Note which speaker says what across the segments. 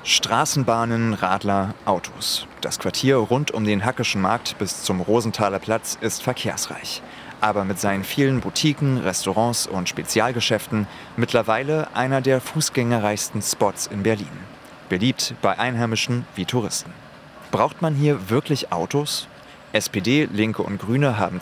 Speaker 1: Straßenbahnen, Radler, Autos. Das Quartier rund um den Hackeschen Markt bis zum Rosenthaler Platz ist verkehrsreich. Aber mit seinen vielen Boutiquen, Restaurants und Spezialgeschäften mittlerweile einer der fußgängerreichsten Spots in Berlin. Beliebt bei Einheimischen wie Touristen. Braucht man hier wirklich Autos? SPD, Linke und Grüne haben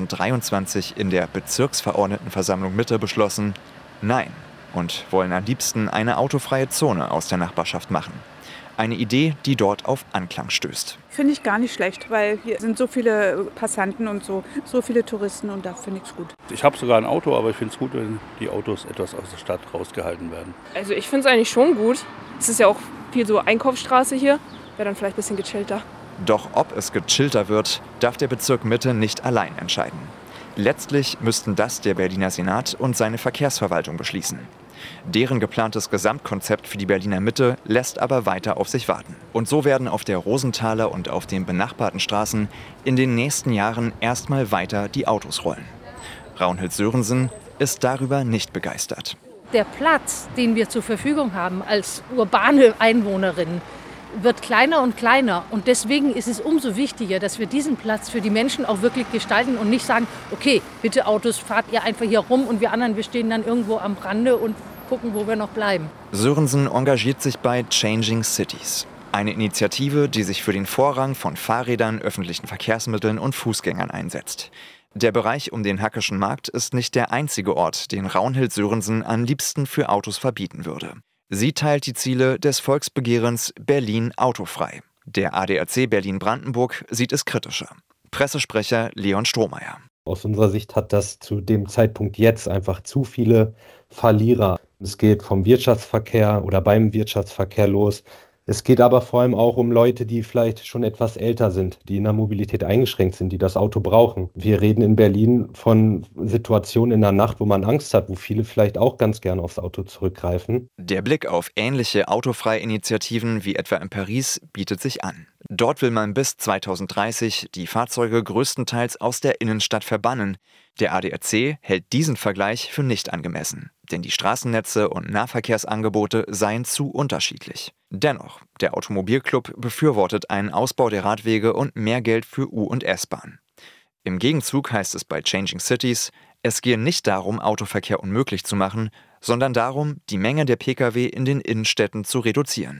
Speaker 1: 2023 in der Bezirksverordnetenversammlung Mitte beschlossen, nein, und wollen am liebsten eine autofreie Zone aus der Nachbarschaft machen. Eine Idee, die dort auf Anklang stößt.
Speaker 2: Finde ich gar nicht schlecht, weil hier sind so viele Passanten und so viele Touristen und da finde ich es gut.
Speaker 3: Ich habe sogar ein Auto, aber ich finde es gut, wenn die Autos etwas aus der Stadt rausgehalten werden.
Speaker 4: Also ich finde es eigentlich schon gut. Es ist ja auch viel so Einkaufsstraße hier, wäre dann vielleicht ein bisschen gechillter.
Speaker 1: Doch ob es gechillter wird, darf der Bezirk Mitte nicht allein entscheiden. Letztlich müssten das der Berliner Senat und seine Verkehrsverwaltung beschließen. Deren geplantes Gesamtkonzept für die Berliner Mitte lässt aber weiter auf sich warten. Und so werden auf der Rosenthaler und auf den benachbarten Straßen in den nächsten Jahren erstmal weiter die Autos rollen. Raunhild Sörensen ist darüber nicht begeistert.
Speaker 5: Der Platz, den wir zur Verfügung haben als urbane Einwohnerinnen, wird kleiner und kleiner. Und deswegen ist es umso wichtiger, dass wir diesen Platz für die Menschen auch wirklich gestalten und nicht sagen, okay, bitte Autos, fahrt ihr einfach hier rum und wir anderen, wir stehen dann irgendwo am Rande und gucken, wo wir noch bleiben.
Speaker 1: Sörensen engagiert sich bei Changing Cities. Eine Initiative, die sich für den Vorrang von Fahrrädern, öffentlichen Verkehrsmitteln und Fußgängern einsetzt. Der Bereich um den Hackeschen Markt ist nicht der einzige Ort, den Raunhild Sörensen am liebsten für Autos verbieten würde. Sie teilt die Ziele des Volksbegehrens Berlin autofrei. Der ADAC Berlin-Brandenburg sieht es kritischer. Pressesprecher Leon Strohmeier.
Speaker 6: Aus unserer Sicht hat das zu dem Zeitpunkt jetzt einfach zu viele Verlierer. Es geht vom Wirtschaftsverkehr oder beim Wirtschaftsverkehr los. Es geht aber vor allem auch um Leute, die vielleicht schon etwas älter sind, die in der Mobilität eingeschränkt sind, die das Auto brauchen. Wir reden in Berlin von Situationen in der Nacht, wo man Angst hat, wo viele vielleicht auch ganz gerne aufs Auto zurückgreifen.
Speaker 1: Der Blick auf ähnliche autofreie Initiativen wie etwa in Paris bietet sich an. Dort will man bis 2030 die Fahrzeuge größtenteils aus der Innenstadt verbannen. Der ADAC hält diesen Vergleich für nicht angemessen, denn die Straßennetze und Nahverkehrsangebote seien zu unterschiedlich. Dennoch, der Automobilclub befürwortet einen Ausbau der Radwege und mehr Geld für U- und S-Bahn. Im Gegenzug heißt es bei Changing Cities, es gehe nicht darum, Autoverkehr unmöglich zu machen, sondern darum, die Menge der Pkw in den Innenstädten zu reduzieren.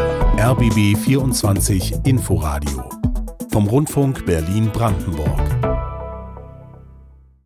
Speaker 7: RBB 24 Inforadio vom Rundfunk Berlin-Brandenburg.